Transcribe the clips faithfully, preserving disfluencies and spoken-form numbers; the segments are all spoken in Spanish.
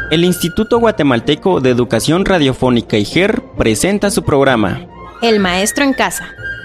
El Instituto Guatemalteco de Educación Radiofónica I G E R presenta su programa El Maestro en Casa.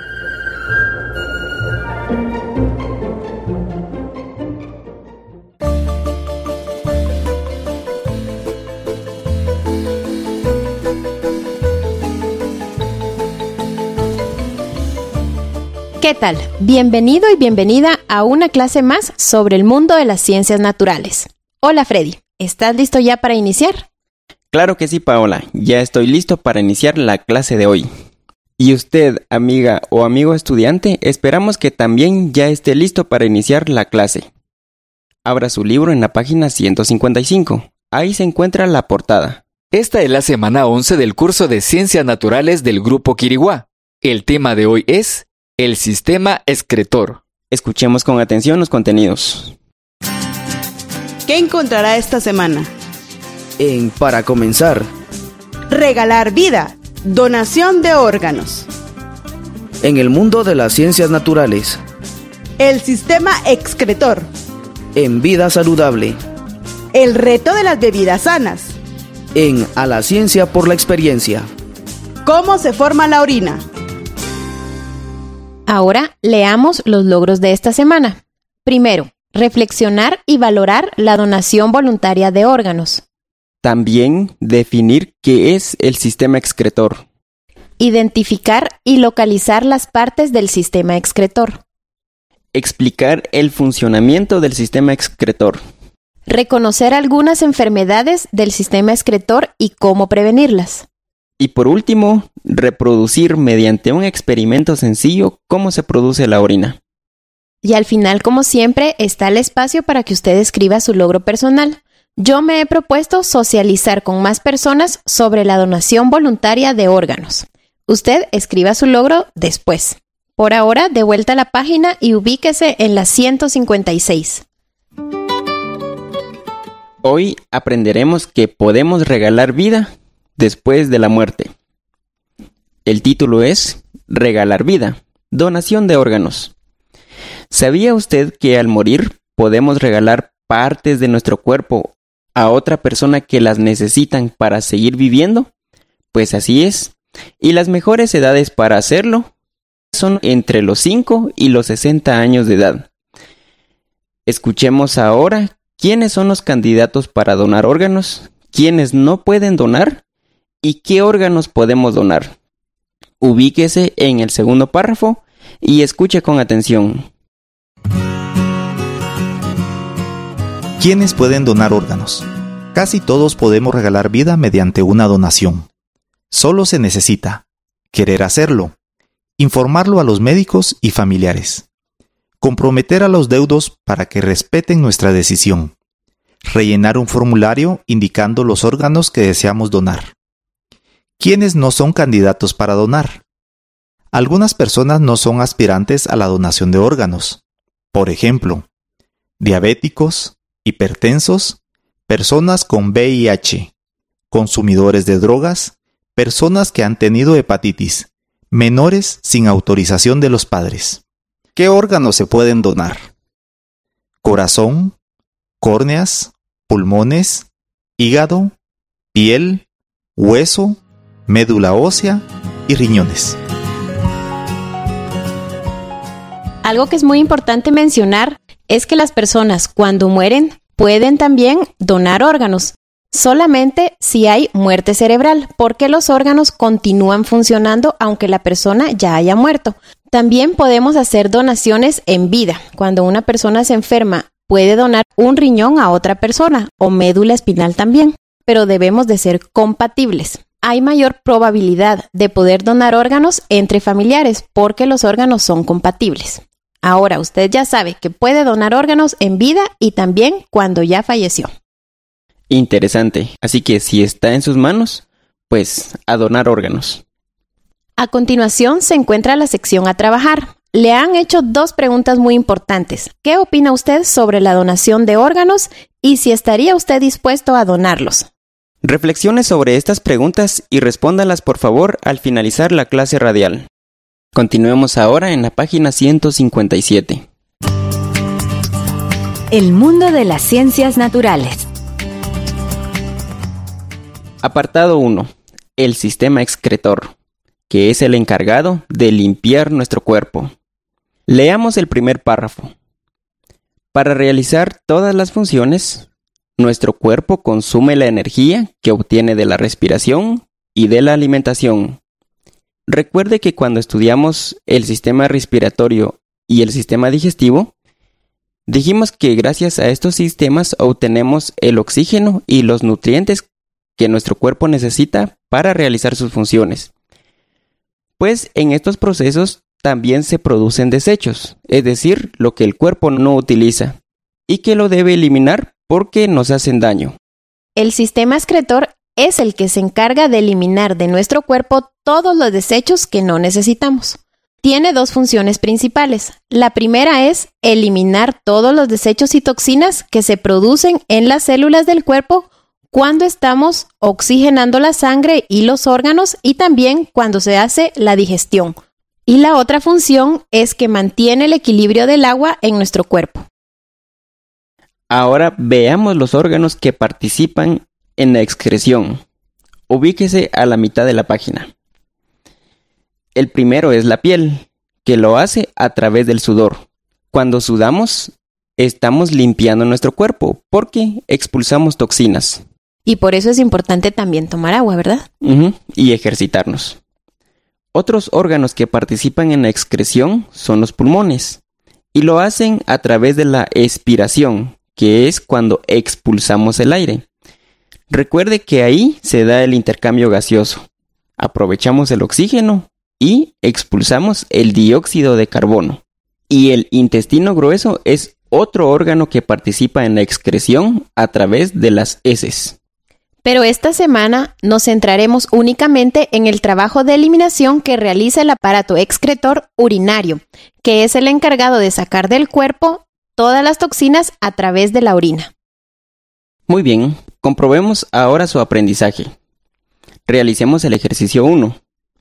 ¿Qué tal? Bienvenido y bienvenida a una clase más sobre el mundo de las ciencias naturales. Hola Freddy, ¿estás listo ya para iniciar? Claro que sí, Paola, ya estoy listo para iniciar la clase de hoy. Y usted, amiga o amigo estudiante, esperamos que también ya esté listo para iniciar la clase. Abra su libro en la página ciento cincuenta y cinco, ahí se encuentra la portada. Esta es la semana once del curso de Ciencias Naturales del Grupo Quiriguá. El tema de hoy es el sistema excretor. Escuchemos con atención los contenidos. ¿Qué encontrará esta semana? En Para Comenzar. Regalar vida. Donación de órganos. En el mundo de las ciencias naturales. El sistema excretor. En Vida Saludable. El reto de las bebidas sanas. En A la Ciencia por la Experiencia. ¿Cómo se forma la orina? Ahora leamos los logros de esta semana. Primero, reflexionar y valorar la donación voluntaria de órganos. También definir qué es el sistema excretor. Identificar y localizar las partes del sistema excretor. Explicar el funcionamiento del sistema excretor. Reconocer algunas enfermedades del sistema excretor y cómo prevenirlas. Y por último, reproducir mediante un experimento sencillo cómo se produce la orina. Y al final, como siempre, está el espacio para que usted escriba su logro personal. Yo me he propuesto socializar con más personas sobre la donación voluntaria de órganos. Usted escriba su logro después. Por ahora, de vuelta a la página y ubíquese en la ciento cincuenta y seis. Hoy aprenderemos que podemos regalar vida después de la muerte. El título es Regalar vida, donación de órganos. ¿Sabía usted que al morir podemos regalar partes de nuestro cuerpo a otra persona que las necesitan para seguir viviendo? Pues así es. Y las mejores edades para hacerlo son entre los cinco y los sesenta años de edad. Escuchemos ahora quiénes son los candidatos para donar órganos, quiénes no pueden donar y qué órganos podemos donar. Ubíquese en el segundo párrafo y escuche con atención. ¿Quiénes pueden donar órganos? Casi todos podemos regalar vida mediante una donación. Solo se necesita querer hacerlo, informarlo a los médicos y familiares, comprometer a los deudos para que respeten nuestra decisión, rellenar un formulario indicando los órganos que deseamos donar. ¿Quiénes no son candidatos para donar? Algunas personas no son aspirantes a la donación de órganos. Por ejemplo, diabéticos, hipertensos, personas con V I H, consumidores de drogas, personas que han tenido hepatitis, menores sin autorización de los padres. ¿Qué órganos se pueden donar? Corazón, córneas, pulmones, hígado, piel, hueso, médula ósea y riñones. Algo que es muy importante mencionar es que las personas cuando mueren pueden también donar órganos, solamente si hay muerte cerebral, porque los órganos continúan funcionando aunque la persona ya haya muerto. También podemos hacer donaciones en vida. Cuando una persona se enferma, puede donar un riñón a otra persona o médula espinal también, pero debemos de ser compatibles. Hay mayor probabilidad de poder donar órganos entre familiares porque los órganos son compatibles. Ahora usted ya sabe que puede donar órganos en vida y también cuando ya falleció. Interesante. Así que si está en sus manos, pues a donar órganos. A continuación se encuentra la sección a trabajar. Le han hecho dos preguntas muy importantes. ¿Qué opina usted sobre la donación de órganos y si estaría usted dispuesto a donarlos? Reflexione sobre estas preguntas y respóndalas por favor al finalizar la clase radial. Continuemos ahora en la página ciento cincuenta y siete. El mundo de las ciencias naturales. Apartado uno. El sistema excretor, que es el encargado de limpiar nuestro cuerpo. Leamos el primer párrafo. Para realizar todas las funciones, nuestro cuerpo consume la energía que obtiene de la respiración y de la alimentación. Recuerde que cuando estudiamos el sistema respiratorio y el sistema digestivo, dijimos que gracias a estos sistemas obtenemos el oxígeno y los nutrientes que nuestro cuerpo necesita para realizar sus funciones. Pues en estos procesos también se producen desechos, es decir, lo que el cuerpo no utiliza y que lo debe eliminar porque nos hacen daño. El sistema excretor es el que se encarga de eliminar de nuestro cuerpo todos los desechos que no necesitamos. Tiene dos funciones principales. La primera es eliminar todos los desechos y toxinas que se producen en las células del cuerpo cuando estamos oxigenando la sangre y los órganos y también cuando se hace la digestión. Y la otra función es que mantiene el equilibrio del agua en nuestro cuerpo. Ahora veamos los órganos que participan en la excreción. Ubíquese a la mitad de la página. El primero es la piel, que lo hace a través del sudor. Cuando sudamos, estamos limpiando nuestro cuerpo porque expulsamos toxinas. Y por eso es importante también tomar agua, ¿verdad? Uh-huh, y ejercitarnos. Otros órganos que participan en la excreción son los pulmones, y lo hacen a través de la expiración, que es cuando expulsamos el aire. Recuerde que ahí se da el intercambio gaseoso. Aprovechamos el oxígeno y expulsamos el dióxido de carbono. Y el intestino grueso es otro órgano que participa en la excreción a través de las heces. Pero esta semana nos centraremos únicamente en el trabajo de eliminación que realiza el aparato excretor urinario, que es el encargado de sacar del cuerpo todas las toxinas a través de la orina. Muy bien, comprobemos ahora su aprendizaje. Realicemos el ejercicio uno.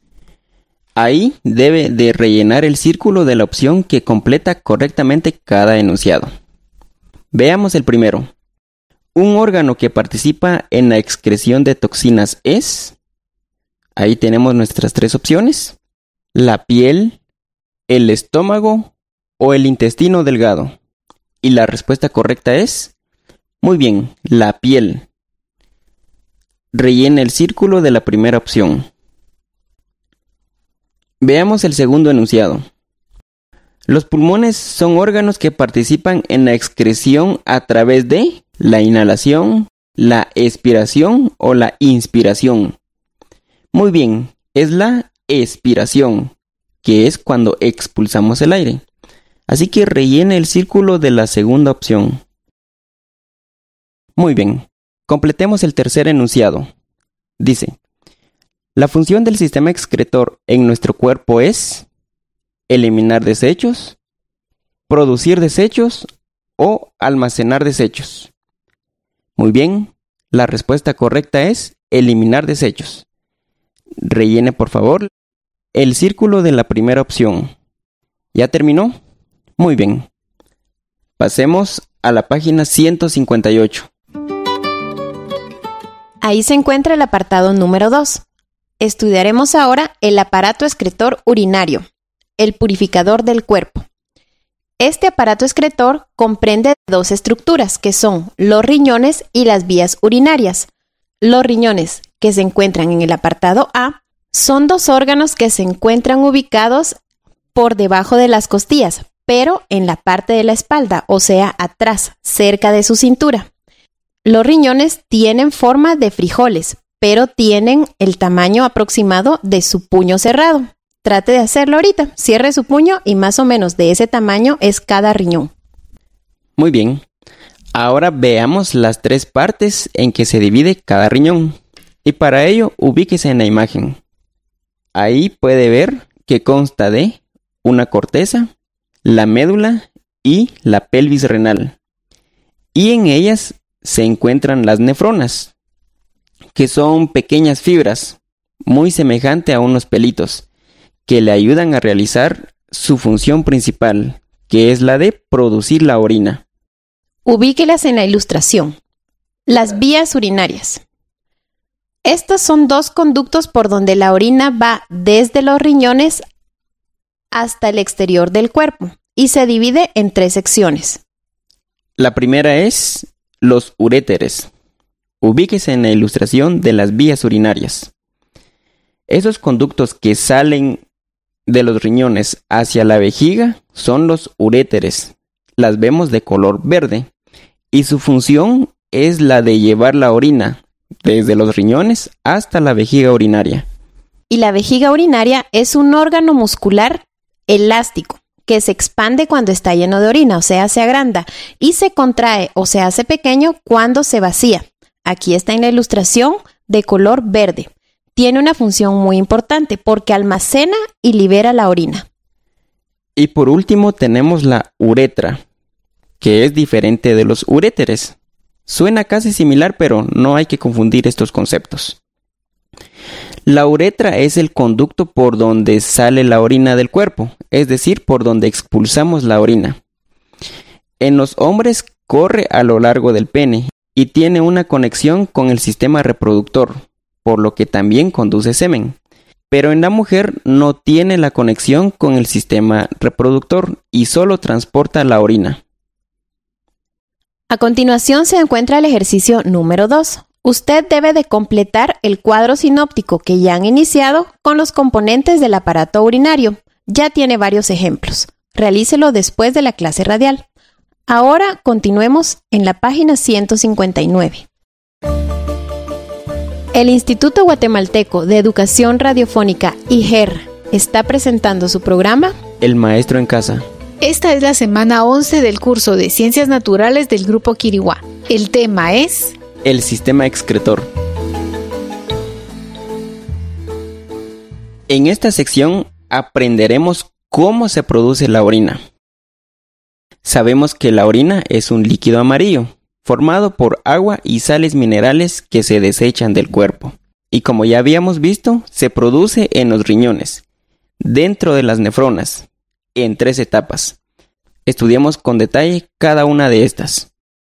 Ahí debe de rellenar el círculo de la opción que completa correctamente cada enunciado. Veamos el primero. Un órgano que participa en la excreción de toxinas es... Ahí tenemos nuestras tres opciones. La piel, el estómago o el intestino delgado. Y la respuesta correcta es... Muy bien, la piel. Rellena el círculo de la primera opción. Veamos el segundo enunciado. Los pulmones son órganos que participan en la excreción a través de la inhalación, la expiración o la inspiración. Muy bien, es la expiración, que es cuando expulsamos el aire. Así que rellene el círculo de la segunda opción. Muy bien, completemos el tercer enunciado. Dice, la función del sistema excretor en nuestro cuerpo es eliminar desechos, producir desechos o almacenar desechos. Muy bien, la respuesta correcta es eliminar desechos. Rellene por favor el círculo de la primera opción. ¿Ya terminó? Muy bien. Pasemos a la página ciento cincuenta y ocho. Ahí se encuentra el apartado número dos. Estudiaremos ahora el aparato excretor urinario, el purificador del cuerpo. Este aparato excretor comprende dos estructuras que son los riñones y las vías urinarias. Los riñones, que se encuentran en el apartado A, son dos órganos que se encuentran ubicados por debajo de las costillas, pero en la parte de la espalda, o sea, atrás, cerca de su cintura. Los riñones tienen forma de frijoles, pero tienen el tamaño aproximado de su puño cerrado. Trate de hacerlo ahorita. Cierre su puño y más o menos de ese tamaño es cada riñón. Muy bien. Ahora veamos las tres partes en que se divide cada riñón. Y para ello, ubíquese en la imagen. Ahí puede ver que consta de una corteza, la médula y la pelvis renal. Y en ellas se encuentran las nefronas, que son pequeñas fibras, muy semejante a unos pelitos, que le ayudan a realizar su función principal, que es la de producir la orina. Ubíquelas en la ilustración. Las vías urinarias. Estos son dos conductos por donde la orina va desde los riñones hasta el exterior del cuerpo y se divide en tres secciones. La primera es los uréteres. Ubíquese en la ilustración de las vías urinarias. Esos conductos que salen de los riñones hacia la vejiga son los uréteres. Las vemos de color verde y su función es la de llevar la orina desde los riñones hasta la vejiga urinaria. Y la vejiga urinaria es un órgano muscular elástico que se expande cuando está lleno de orina, o sea, se agranda, y se contrae o se hace pequeño cuando se vacía. Aquí está en la ilustración de color verde. Tiene una función muy importante porque almacena y libera la orina. Y por último tenemos la uretra, que es diferente de los uréteres. Suena casi similar, pero no hay que confundir estos conceptos. La uretra es el conducto por donde sale la orina del cuerpo, es decir, por donde expulsamos la orina. En los hombres corre a lo largo del pene y tiene una conexión con el sistema reproductor, por lo que también conduce semen. Pero en la mujer no tiene la conexión con el sistema reproductor y solo transporta la orina. A continuación se encuentra el ejercicio número dos. Usted debe de completar el cuadro sinóptico que ya han iniciado con los componentes del aparato urinario. Ya tiene varios ejemplos. Realícelo después de la clase radial. Ahora continuemos en la página ciento cincuenta y nueve. El Instituto Guatemalteco de Educación Radiofónica, I G E R, está presentando su programa El Maestro en Casa. Esta es la semana once del curso de Ciencias Naturales del Grupo Quiriguá. El tema es el sistema excretor. En esta sección aprenderemos cómo se produce la orina. Sabemos que la orina es un líquido amarillo, formado por agua y sales minerales que se desechan del cuerpo. Y como ya habíamos visto, se produce en los riñones, dentro de las nefronas, en tres etapas. Estudiemos con detalle cada una de estas.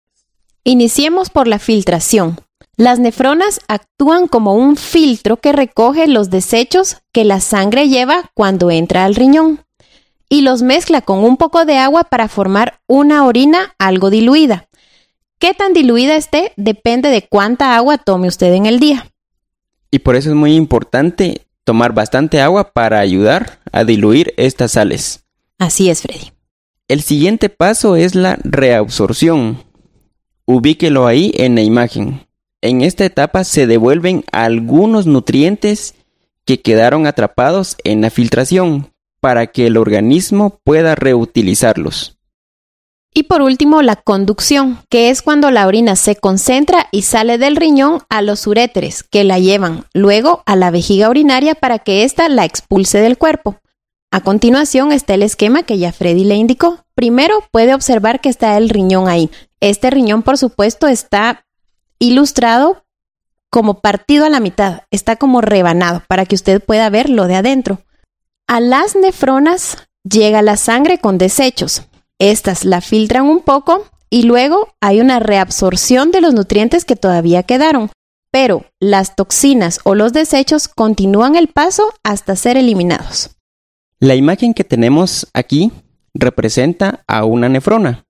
Iniciemos por la filtración. Las nefronas actúan como un filtro que recoge los desechos que la sangre lleva cuando entra al riñón y los mezcla con un poco de agua para formar una orina algo diluida. ¿Qué tan diluida esté? Depende de cuánta agua tome usted en el día. Y por eso es muy importante tomar bastante agua para ayudar a diluir estas sales. Así es, Freddy. El siguiente paso es la reabsorción. Ubíquelo ahí en la imagen. En esta etapa se devuelven algunos nutrientes que quedaron atrapados en la filtración para que el organismo pueda reutilizarlos. Y por último, la conducción, que es cuando la orina se concentra y sale del riñón a los uréteres, que la llevan luego a la vejiga urinaria para que ésta la expulse del cuerpo. A continuación está el esquema que ya Freddy le indicó. Primero puede observar que está el riñón ahí. Este riñón, por supuesto, está ilustrado como partido a la mitad. Está como rebanado para que usted pueda ver lo de adentro. A las nefronas llega la sangre con desechos. Estas la filtran un poco y luego hay una reabsorción de los nutrientes que todavía quedaron. Pero las toxinas o los desechos continúan el paso hasta ser eliminados. La imagen que tenemos aquí representa a una nefrona.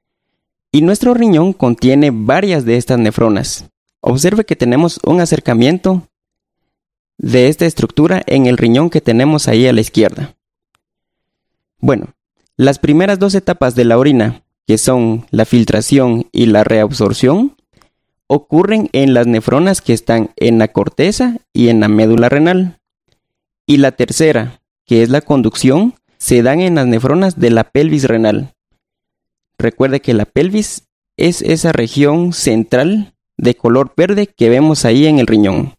Y nuestro riñón contiene varias de estas nefronas. Observe que tenemos un acercamiento de esta estructura en el riñón que tenemos ahí a la izquierda. Bueno, las primeras dos etapas de la orina, que son la filtración y la reabsorción, ocurren en las nefronas que están en la corteza y en la médula renal. Y la tercera, que es la conducción, se dan en las nefronas de la pelvis renal. Recuerde que la pelvis es esa región central de color verde que vemos ahí en el riñón.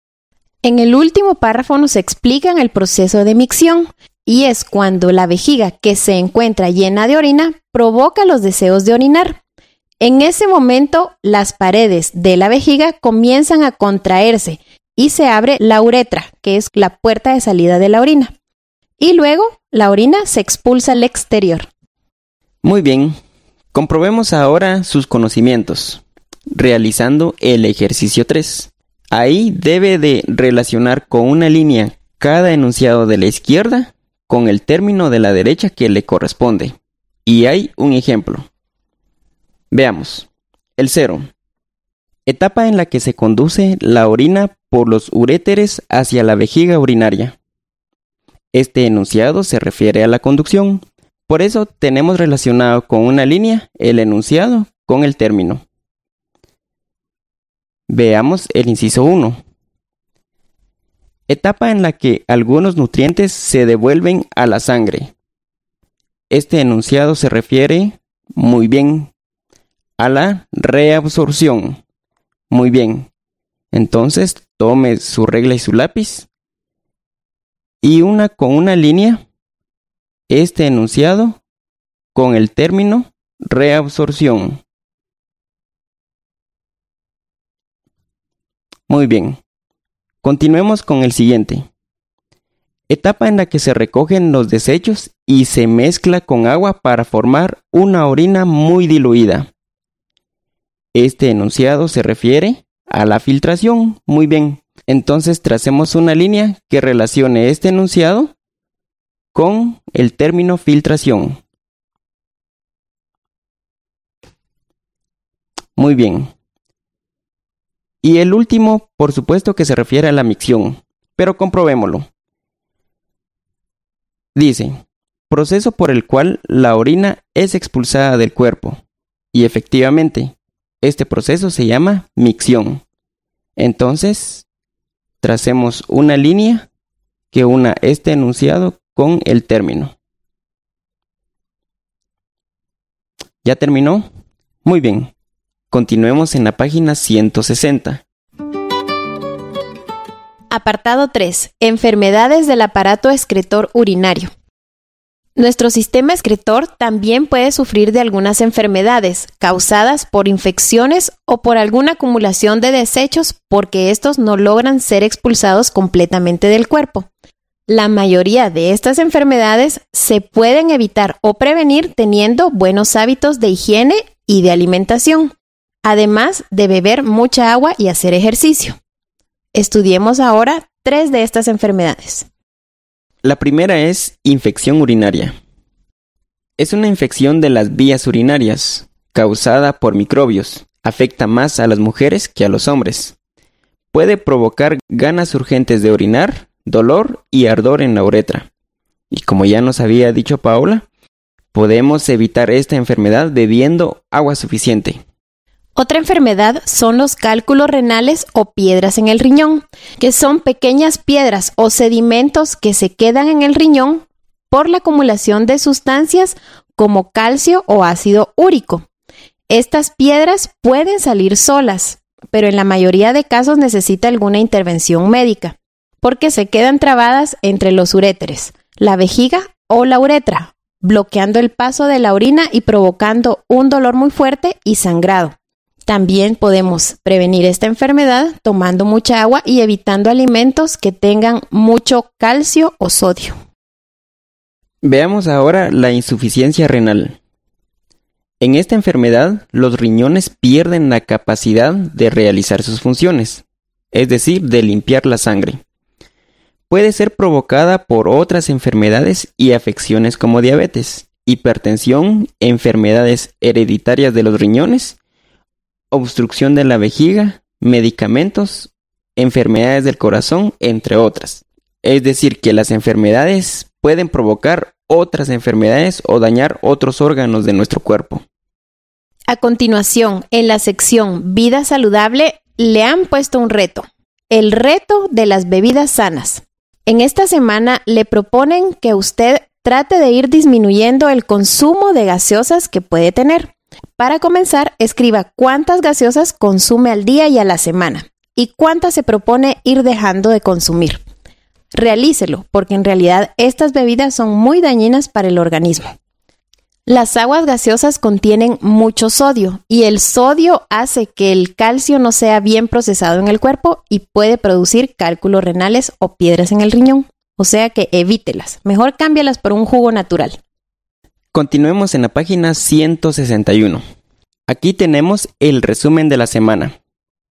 En el último párrafo nos explican el proceso de micción, y es cuando la vejiga que se encuentra llena de orina provoca los deseos de orinar. En ese momento, las paredes de la vejiga comienzan a contraerse y se abre la uretra, que es la puerta de salida de la orina. Y luego, la orina se expulsa al exterior. Muy bien, comprobemos ahora sus conocimientos, realizando el ejercicio tres. Ahí debe de relacionar con una línea cada enunciado de la izquierda con el término de la derecha que le corresponde. Y hay un ejemplo. Veamos. El cero. Etapa en la que se conduce la orina por los uréteres hacia la vejiga urinaria. Este enunciado se refiere a la conducción. Por eso tenemos relacionado con una línea el enunciado con el término. Veamos el inciso uno. Etapa en la que algunos nutrientes se devuelven a la sangre. Este enunciado se refiere, muy bien, a la reabsorción. Muy bien. Entonces, tome su regla y su lápiz. Y una con una línea, este enunciado con el término reabsorción. Muy bien. Continuemos con el siguiente. Etapa en la que se recogen los desechos y se mezcla con agua para formar una orina muy diluida. Este enunciado se refiere a la filtración. Muy bien. Entonces tracemos una línea que relacione este enunciado con el término filtración. Muy bien. Y el último, por supuesto que se refiere a la micción, pero comprobémoslo. Dice, proceso por el cual la orina es expulsada del cuerpo. Y efectivamente, este proceso se llama micción. Entonces, tracemos una línea que una este enunciado con el término. ¿Ya terminó? Muy bien. Continuemos en la página ciento sesenta. Apartado tres. Enfermedades del aparato excretor urinario. Nuestro sistema excretor también puede sufrir de algunas enfermedades causadas por infecciones o por alguna acumulación de desechos porque estos no logran ser expulsados completamente del cuerpo. La mayoría de estas enfermedades se pueden evitar o prevenir teniendo buenos hábitos de higiene y de alimentación, además de beber mucha agua y hacer ejercicio. Estudiemos ahora tres de estas enfermedades. La primera es infección urinaria. Es una infección de las vías urinarias, causada por microbios. Afecta más a las mujeres que a los hombres. Puede provocar ganas urgentes de orinar, dolor y ardor en la uretra. Y como ya nos había dicho Paola, podemos evitar esta enfermedad bebiendo agua suficiente. Otra enfermedad son los cálculos renales o piedras en el riñón, que son pequeñas piedras o sedimentos que se quedan en el riñón por la acumulación de sustancias como calcio o ácido úrico. Estas piedras pueden salir solas, pero en la mayoría de casos necesita alguna intervención médica, porque se quedan trabadas entre los uréteres, la vejiga o la uretra, bloqueando el paso de la orina y provocando un dolor muy fuerte y sangrado. También podemos prevenir esta enfermedad tomando mucha agua y evitando alimentos que tengan mucho calcio o sodio. Veamos ahora la insuficiencia renal. En esta enfermedad, los riñones pierden la capacidad de realizar sus funciones, es decir, de limpiar la sangre. Puede ser provocada por otras enfermedades y afecciones como diabetes, hipertensión, enfermedades hereditarias de los riñones, obstrucción de la vejiga, medicamentos, enfermedades del corazón, entre otras. Es decir, que las enfermedades pueden provocar otras enfermedades o dañar otros órganos de nuestro cuerpo. A continuación, en la sección Vida Saludable, le han puesto un reto. El reto de las bebidas sanas. En esta semana le proponen que usted trate de ir disminuyendo el consumo de gaseosas que puede tener. Para comenzar, escriba cuántas gaseosas consume al día y a la semana y cuántas se propone ir dejando de consumir. Realícelo, porque en realidad estas bebidas son muy dañinas para el organismo. Las aguas gaseosas contienen mucho sodio y el sodio hace que el calcio no sea bien procesado en el cuerpo y puede producir cálculos renales o piedras en el riñón. O sea que evítelas. Mejor cámbialas por un jugo natural. Continuemos en la página ciento sesenta y uno. Aquí tenemos el resumen de la semana.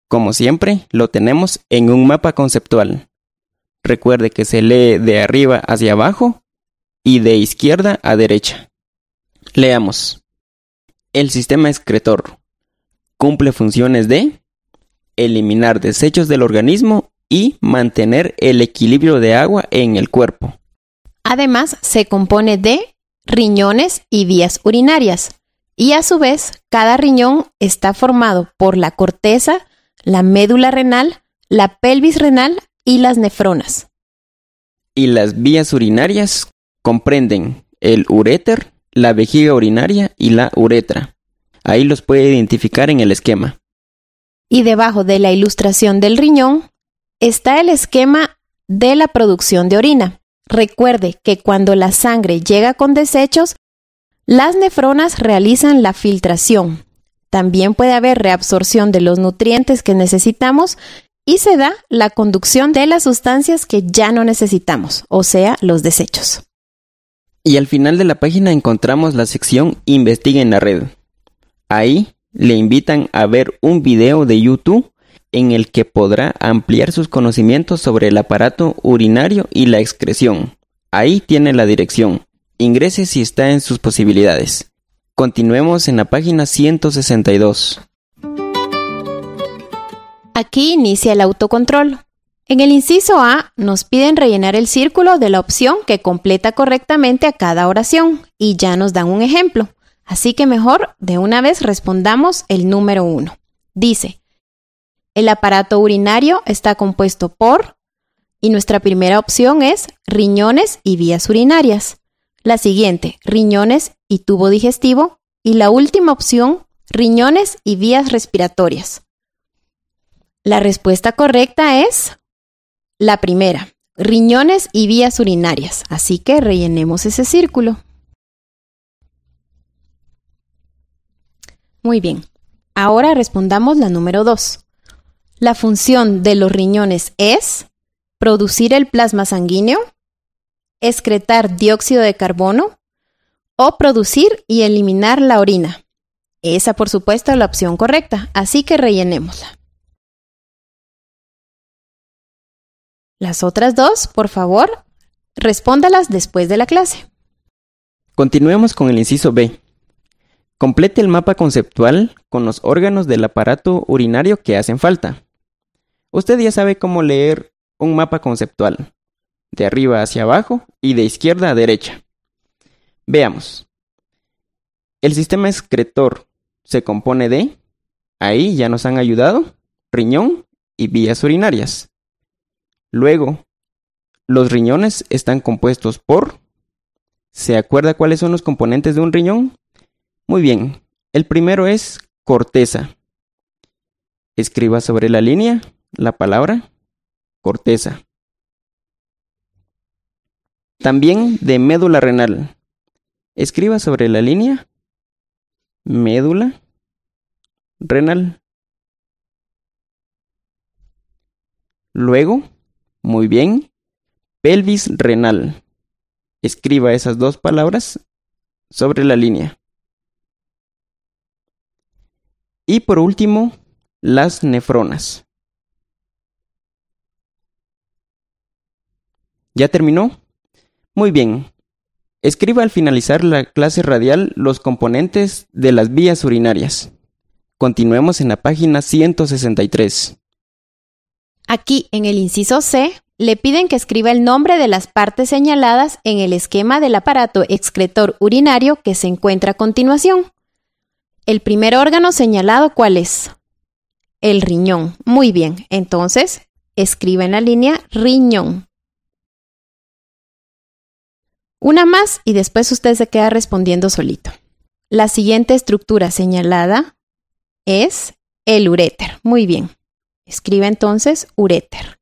Como siempre, lo tenemos en un mapa conceptual. Recuerde que se lee de arriba hacia abajo y de izquierda a derecha. Leamos. El sistema excretor cumple funciones de eliminar desechos del organismo y mantener el equilibrio de agua en el cuerpo. Además, se compone de riñones y vías urinarias. Y a su vez, cada riñón está formado por la corteza, la médula renal, la pelvis renal y las nefronas. Y las vías urinarias comprenden el uréter, la vejiga urinaria y la uretra. Ahí los puede identificar en el esquema. Y debajo de la ilustración del riñón está el esquema de la producción de orina. Recuerde que cuando la sangre llega con desechos, las nefronas realizan la filtración. También puede haber reabsorción de los nutrientes que necesitamos y se da la conducción de las sustancias que ya no necesitamos, o sea, los desechos. Y al final de la página encontramos la sección Investiga en la red. Ahí le invitan a ver un video de YouTube en el que podrá ampliar sus conocimientos sobre el aparato urinario y la excreción. Ahí tiene la dirección. Ingrese si está en sus posibilidades. Continuemos en la página ciento sesenta y dos. Aquí inicia el autocontrol. En el inciso A nos piden rellenar el círculo de la opción que completa correctamente a cada oración y ya nos dan un ejemplo. Así que mejor de una vez respondamos el número uno. Dice, el aparato urinario está compuesto por, y nuestra primera opción es riñones y vías urinarias. La siguiente, riñones y tubo digestivo. Y la última opción, riñones y vías respiratorias. La respuesta correcta es la primera, riñones y vías urinarias. Así que rellenemos ese círculo. Muy bien. Ahora respondamos la número dos. La función de los riñones es producir el plasma sanguíneo, excretar dióxido de carbono o producir y eliminar la orina. Esa, por supuesto, es la opción correcta, así que rellenémosla. Las otras dos, por favor, respóndalas después de la clase. Continuemos con el inciso B. Complete el mapa conceptual con los órganos del aparato urinario que hacen falta. Usted ya sabe cómo leer un mapa conceptual, de arriba hacia abajo y de izquierda a derecha. Veamos. El sistema excretor se compone de, ahí ya nos han ayudado, riñón y vías urinarias. Luego, los riñones están compuestos por, ¿se acuerda cuáles son los componentes de un riñón? Muy bien, el primero es corteza. Escriba sobre la línea la palabra corteza. También de médula renal. Escriba sobre la línea médula renal. Luego, muy bien, pelvis renal. Escriba esas dos palabras sobre la línea. Y por último, las nefronas. ¿Ya terminó? Muy bien. Escriba al finalizar la clase radial los componentes de las vías urinarias. Continuemos en la página ciento sesenta y tres. Aquí, en el inciso C, le piden que escriba el nombre de las partes señaladas en el esquema del aparato excretor urinario que se encuentra a continuación. El primer órgano señalado, ¿cuál es? El riñón. Muy bien, entonces, escriba en la línea riñón. Una más y después usted se queda respondiendo solito. La siguiente estructura señalada es el uréter. Muy bien. Escriba entonces uréter.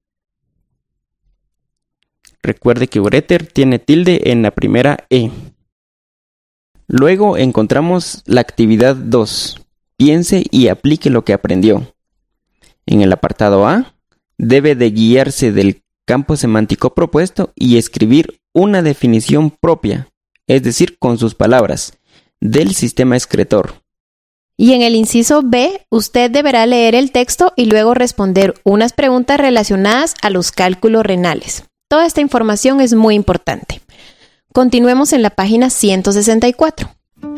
Recuerde que uréter tiene tilde en la primera E. Luego encontramos la actividad dos. Piense y aplique lo que aprendió. En el apartado A, debe de guiarse del campo semántico propuesto y escribir una definición propia, es decir, con sus palabras, del sistema excretor. Y en el inciso B, usted deberá leer el texto y luego responder unas preguntas relacionadas a los cálculos renales. Toda esta información es muy importante. Continuemos en la página ciento sesenta y cuatro.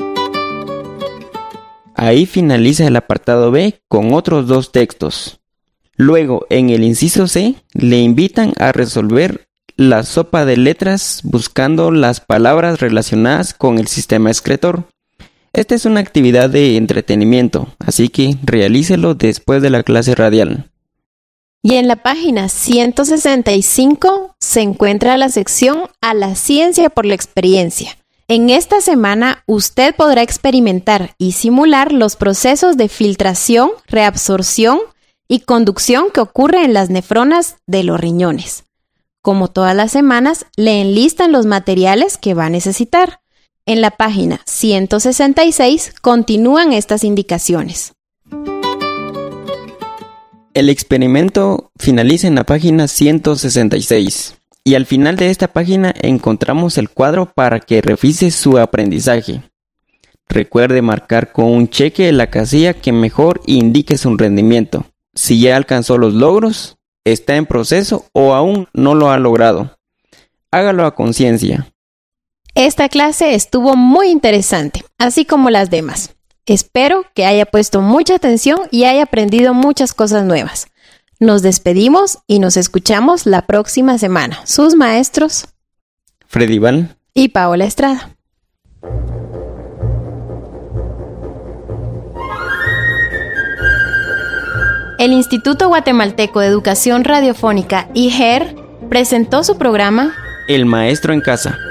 Ahí finaliza el apartado B con otros dos textos. Luego, en el inciso C, le invitan a resolver la sopa de letras buscando las palabras relacionadas con el sistema excretor. Esta es una actividad de entretenimiento, así que realícelo después de la clase radial. Y en la página ciento sesenta y cinco se encuentra la sección A la ciencia por la experiencia. En esta semana usted podrá experimentar y simular los procesos de filtración, reabsorción y conducción que ocurren en las nefronas de los riñones. Como todas las semanas, le enlistan los materiales que va a necesitar. En la página ciento sesenta y seis continúan estas indicaciones. El experimento finaliza en la página ciento sesenta y seis y al final de esta página encontramos el cuadro para que revise su aprendizaje. Recuerde marcar con un cheque la casilla que mejor indique su rendimiento. Si ya alcanzó los logros, está en proceso o aún no lo ha logrado. Hágalo a conciencia. Esta clase estuvo muy interesante, así como las demás. Espero que haya puesto mucha atención y haya aprendido muchas cosas nuevas. Nos despedimos y nos escuchamos la próxima semana. Sus maestros, Freddy Val y Paola Estrada. El Instituto Guatemalteco de Educación Radiofónica, I G E R, presentó su programa El Maestro en Casa.